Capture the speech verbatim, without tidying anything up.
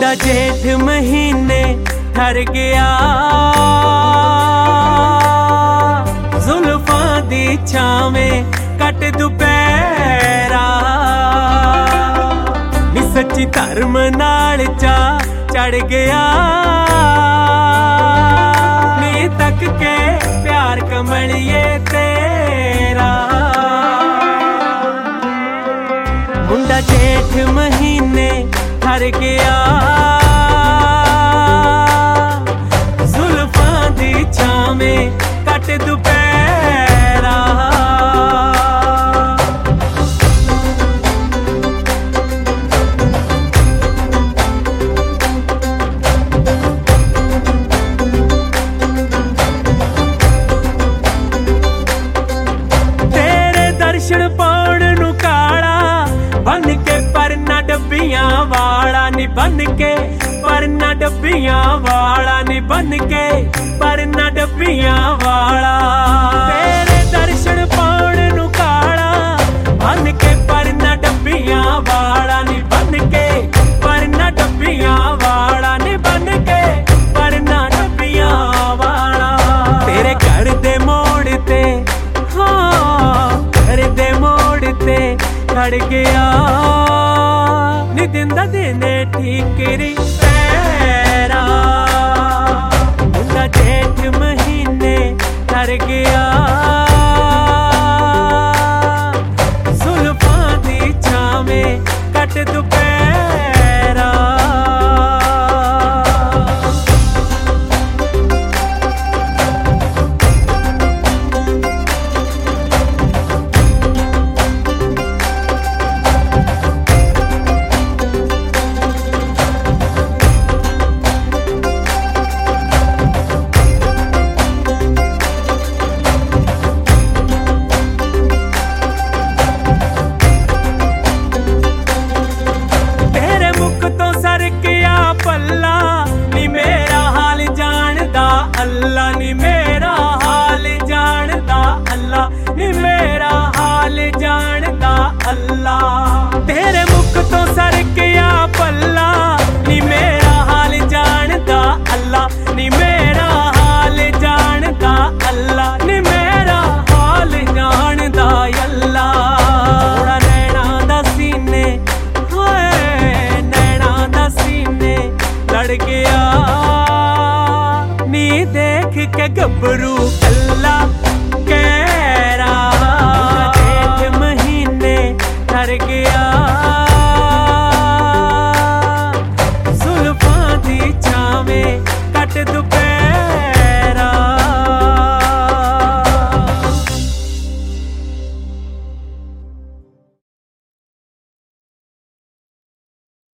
मुंडा जेठ महीने ठर गया, जुल्फां दी छावें कट दुपहरा। नी सच्ची धर्म नाल चा चढ़ गया, नी तक के प्यार कमलिए तेरा। मुंडा जेठ महीने ठर गया, जुल्फां दी छावें कट दुपहरा। तेरे दर्शन पाउण नूं काला बन के परना डब्बियां वाला नी बन के परना डब्बियां वाला नी बन के परना डब्बियां वाला। तेरे दर्शन पाउण नूं काला बन के परना डब्बियां वाला नी बन के परना डब्बियां वाला नी बन के परना डब्बियां वाला। तेरे घर दे मोड़ ते हाँ घर दे मोड़ ते खड़ गया, नी दिंदा दिने ठीकरी पैरा। मुंडा जेठ महीने ठर गया, जुल्फां दी छावें कट दुपहरा। पल्ला नी मेरा हाल जानदा अल्लाह, नी मेरा हाल जानदा अल्लाह, नी मेरा हाल जानदा अल्लाह। तेरे मुख तो सर गया पल्ला नी मेरा हाल जानदा अल्लाह, नी मेरा हाल जानदा अल्लाह, नी मेरा हाल जानदा अल्लाह। थोड़ा नैना दा सीने हाय नैना दा सीने लड़ गया, नी देख के गबरू